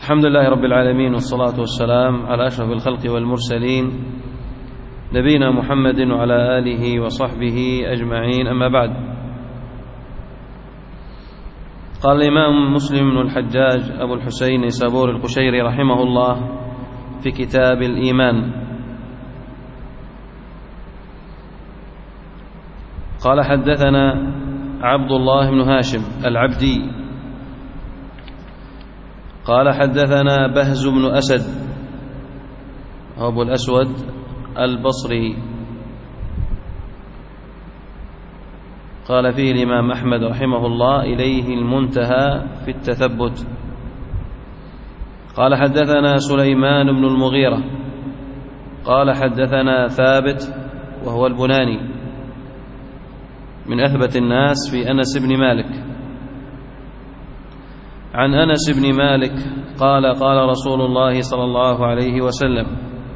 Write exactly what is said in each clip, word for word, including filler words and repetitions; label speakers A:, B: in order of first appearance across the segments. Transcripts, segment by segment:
A: الحمد لله رب العالمين، والصلاة والسلام على أشرف الخلق والمرسلين نبينا محمد وعلى آله وصحبه أجمعين، أما بعد. قال الإمام مسلم بن الحجاج أبو الحسين النيسابوري القشيري رحمه الله في كتاب الإيمان: قال حدثنا عبد الله بن هاشم العبدي قال حدثنا بهز بن أسد أبو الأسود البصري قال فيه الإمام أحمد رحمه الله: إليه المنتهى في التثبت. قال حدثنا سليمان بن المغيرة قال حدثنا ثابت وهو البناني من أثبت الناس في أنس بن مالك عن أنس بن مالك قال: قال رسول الله صلى الله عليه وسلم: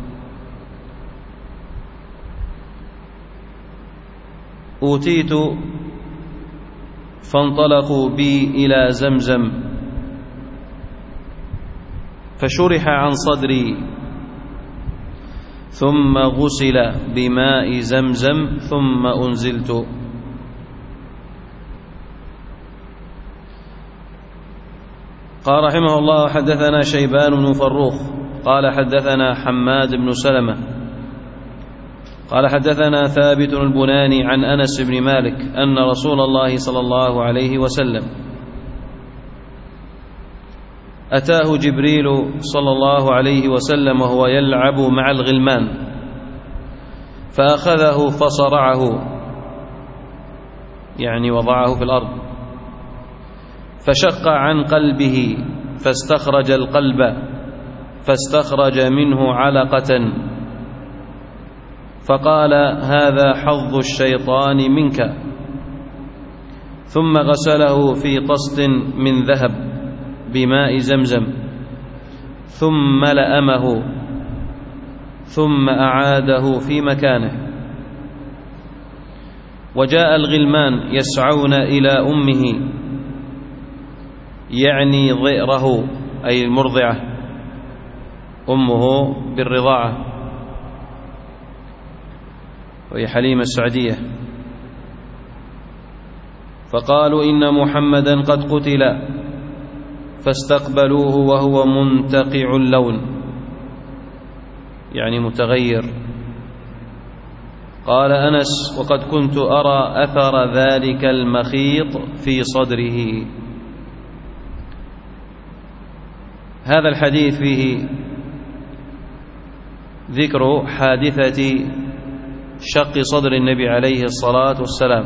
A: أوتيت فانطلقوا بي إلى زمزم فشرح عن صدري ثم غسل بماء زمزم ثم أنزلت. قال رحمه الله: حدثنا شيبان بن فروخ قال حدثنا حماد بن سلمة قال حدثنا ثابت البناني عن أنس بن مالك أن رسول الله صلى الله عليه وسلم أتاه جبريل صلى الله عليه وسلم وهو يلعب مع الغلمان فأخذه فصرعه، يعني وضعه في الأرض، فشق عن قلبه فاستخرج القلب فاستخرج منه علقة فقال: هذا حظ الشيطان منك. ثم غسله في طست من ذهب بماء زمزم ثم لأمه ثم أعاده في مكانه. وجاء الغلمان يسعون إلى أمه، يعني ضئره أي المرضعة، أمه بالرضاعة وهي حليمة السعدية، فقالوا: إن محمدا قد قتل، فاستقبلوه وهو منتقع اللون، يعني متغير. قال أنس: وقد كنت أرى أثر ذلك المخيط في صدره. هذا الحديث فيه ذكر حادثة شق صدر النبي عليه الصلاة والسلام،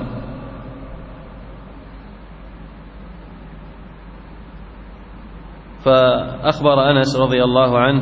A: فأخبر أنس رضي الله عنه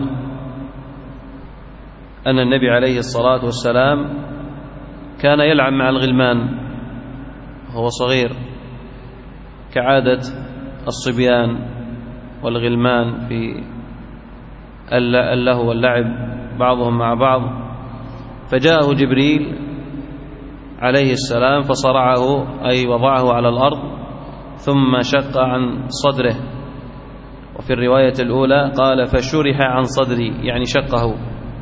A: أن النبي عليه الصلاة والسلام كان يلعب مع الغلمان وهو صغير كعادة الصبيان والغلمان في اللهو واللعب بعضهم مع بعض. فجاءه جبريل عليه السلام فصرعه، أي وضعه على الأرض، ثم شق عن صدره. وفي الرواية الأولى قال: فشرح عن صدري، يعني شقه،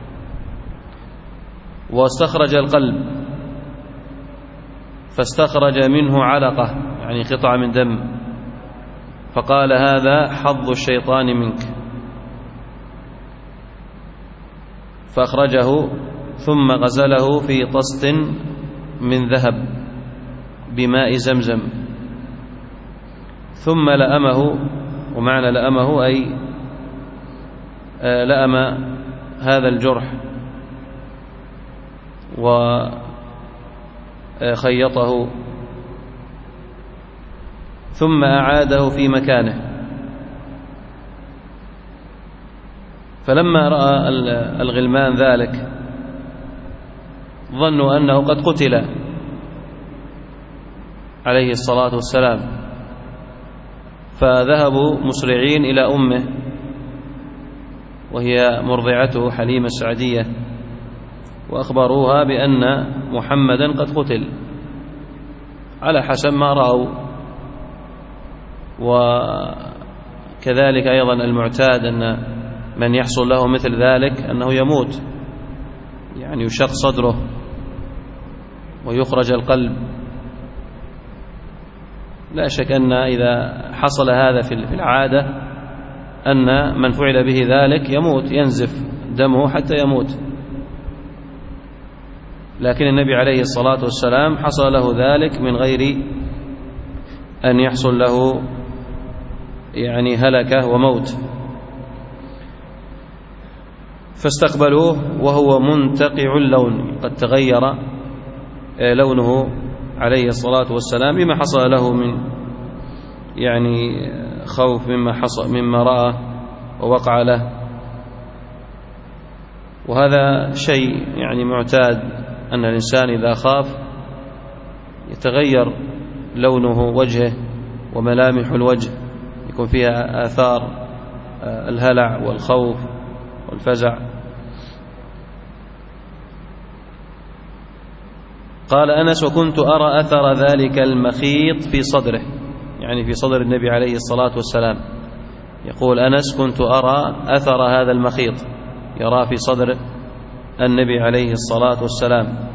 A: واستخرج القلب فاستخرج منه علقة، يعني قطعة من دم، فقال: هذا حظ الشيطان منك. فأخرجه ثم غسله في طست من ذهب بماء زمزم ثم لأمه، ومعنى لأمه أي لأم هذا الجرح وخيطه ثم أعاده في مكانه. فلما رأى الغلمان ذلك ظنوا أنه قد قتل عليه الصلاة والسلام، فذهبوا مسرعين إلى أمه وهي مرضعته حليمة السعدية، وأخبروها بأن محمدا قد قتل على حسب ما رأوا، كذلك أيضا المعتاد أن من يحصل له مثل ذلك أنه يموت، يعني يشق صدره ويخرج القلب. لا شك أن إذا حصل هذا في العادة أن من فعل به ذلك يموت، ينزف دمه حتى يموت. لكن النبي عليه الصلاة والسلام حصل له ذلك من غير أن يحصل له يعني هلكة وموت. فاستقبلوه وهو منتقع اللون، قد تغير لونه عليه الصلاة والسلام بما حصل له من يعني خوف مما حصل مما رأى ووقع له. وهذا شيء يعني معتاد أن الإنسان إذا خاف يتغير لونه وجهه وملامح الوجه، يكون فيها آثار الهلع والخوف والفزع. قال أنس: وكنت أرى أثر ذلك المخيط في صدره، يعني في صدر النبي عليه الصلاة والسلام. يقول أنس: كنت أرى أثر هذا المخيط، يرى في صدر النبي عليه الصلاة والسلام.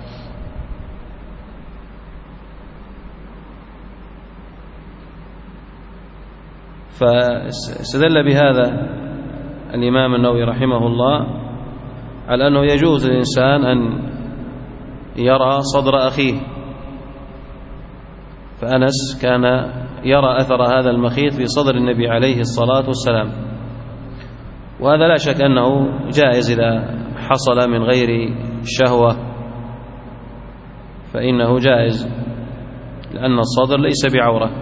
A: فاستدل بهذا الإمام النووي رحمه الله على أنه يجوز للإنسان أن يرى صدر أخيه. فأنس كان يرى أثر هذا المخيط في صدر النبي عليه الصلاة والسلام، وهذا لا شك أنه جائز إذا حصل من غير شهوة، فإنه جائز، لأن الصدر ليس بعورة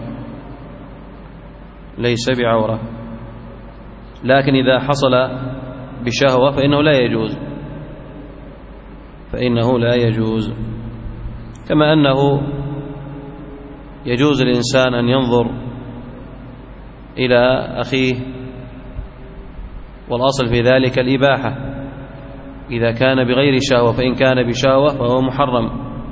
A: ليس بعورة لكن إذا حصل بشهوة فإنه لا يجوز فإنه لا يجوز كما أنه يجوز للإنسان أن ينظر إلى أخيه، والأصل في ذلك الإباحة إذا كان بغير شهوة، فإن كان بشهوة فهو محرم،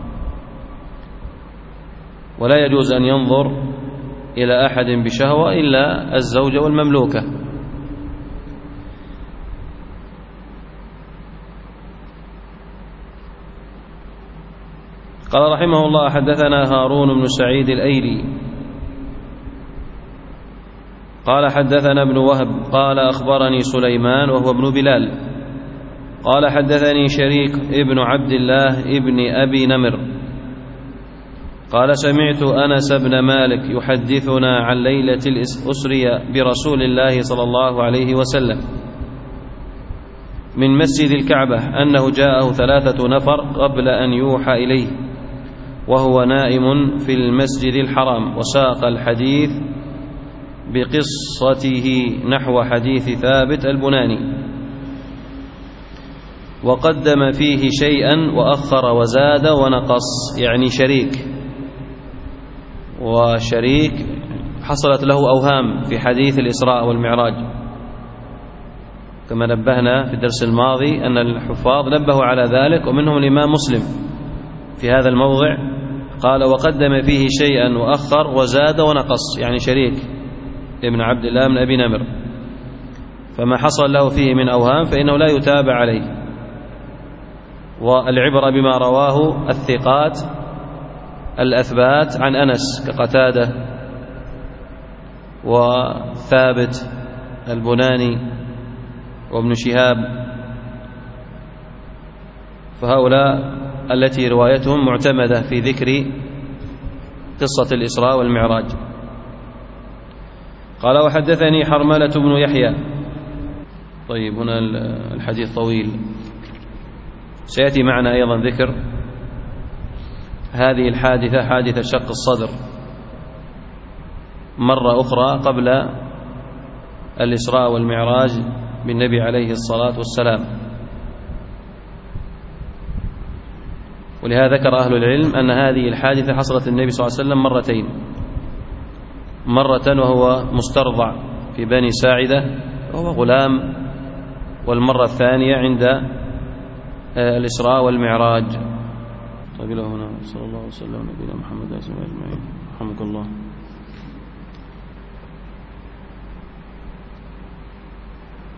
A: ولا يجوز أن ينظر إلى أحد بشهوة إلا الزوجة والمملوكة. قال رحمه الله: حدثنا هارون بن سعيد الأيلي قال حدثنا ابن وهب قال أخبرني سليمان وهو ابن بلال قال حدثني شريك ابن عبد الله ابن أبي نمر قال سمعت أنس بن مالك يحدثنا عن ليلة الأسرية برسول الله صلى الله عليه وسلم من مسجد الكعبة أنه جاءه ثلاثة نفر قبل أن يوحى إليه وهو نائم في المسجد الحرام، وساق الحديث بقصته نحو حديث ثابت البناني، وقدم فيه شيئا وأخر وزاد ونقص، يعني شريك وشريك حصلت له أوهام في حديث الإسراء والمعراج، كما نبهنا في الدرس الماضي أن الحفاظ نبهوا على ذلك، ومنهم الإمام مسلم في هذا الموضع قال: وقدم فيه شيئا وأخر وزاد ونقص، يعني شريك ابن عبد الله بن أبي نمر، فما حصل له فيه من أوهام فإنه لا يتابع عليه، والعبرة بما رواه الثقات الأثبات عن أنس كقتادة وثابت البناني وابن شهاب، فهؤلاء التي روايتهم معتمدة في ذكر قصة الإسراء والمعراج. قال: وحدثني حرملة بن يحيى. طيب، هنا الحديث طويل، سيأتي معنا أيضا ذكر هذه الحادثة، حادثة شق الصدر، مرة أخرى قبل الإسراء والمعراج بالنبي عليه الصلاة والسلام. ولهذا ذكر أهل العلم أن هذه الحادثة حصلت النبي صلى الله عليه وسلم مرتين، مرة وهو مسترضع في بني ساعدة وهو غلام، والمرة الثانية عند الإسراء والمعراج. طيب، إلى هنا، صلى الله وسلم على نبينا محمد أجمعين. رحمك الله.